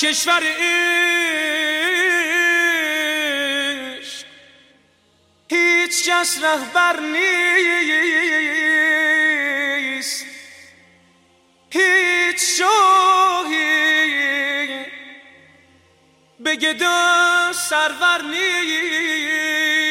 کشور عشق هیچ کس رهبر نیست، هیچ شاهی به گدا سرور نیست.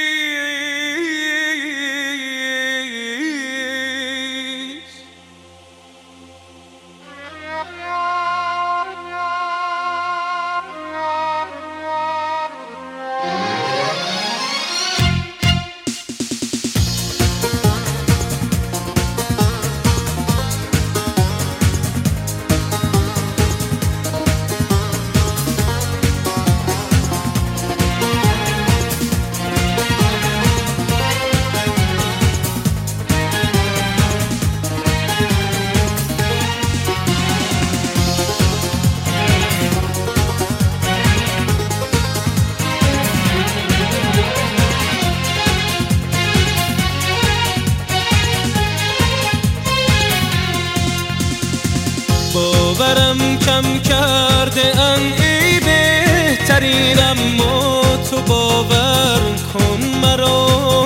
باورم کم کرده ان ای بهترین، اما تو باور کن مرا،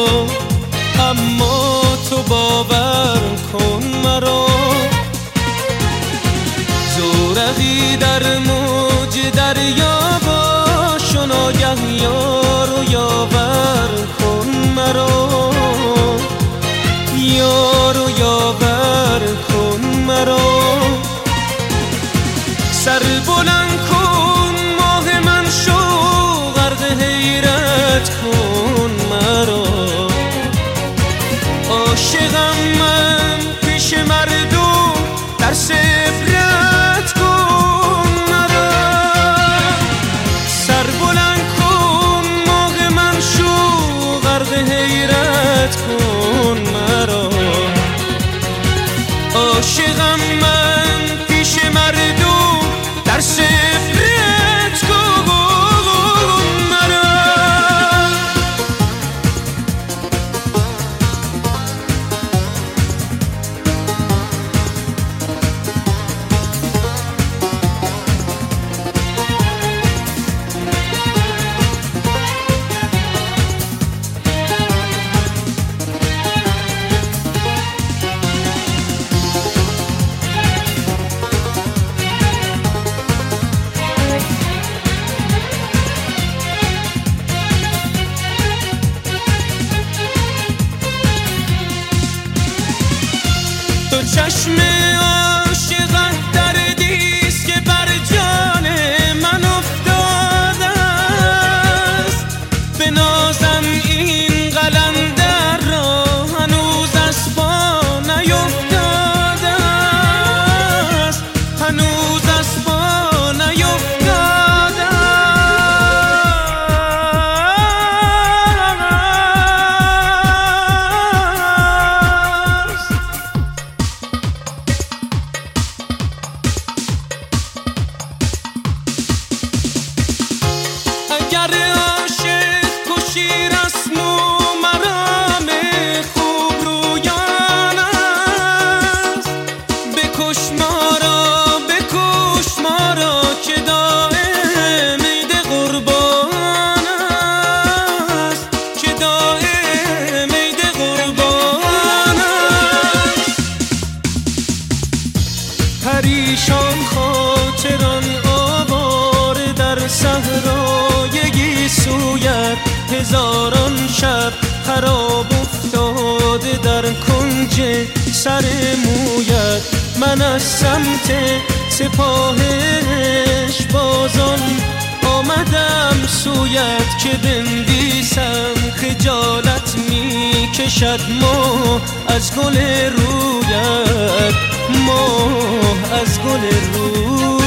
اما تو باور کن مرا. زورقی در موج دریا باش و ناگه یار و یاور کن مرا، یار و یاور کن مرا. سر بلند کن ماه من شو غرق حیرت کن مرا. عاشقم من پیش مردم در عبرت کن مرا. سر بلند کن ماه من شو غرق حیرت کن مرا. عاشقم من پیش مردم در سفرت کن مرا. تو چشم عاشقت دردیست که بر جان من افتاده است. بنازم این قلندر را هنوز از پا نیفتاده است، هنوز از پا نیفتاده است. اگر عاشق کشی رسم و مرام خوب رویان است، بکش ما را که دائم عید قربان است، که دائم عید قربان است. پریشان خاطران آواره در صحرای سویت، هزاران شب خراب افتاده در کنج سر مویت. من از سمت سپاهش بازان آمدم سویت که بنویسم خجالت می کشد ماه از گل رویت، ماه از گل رویت.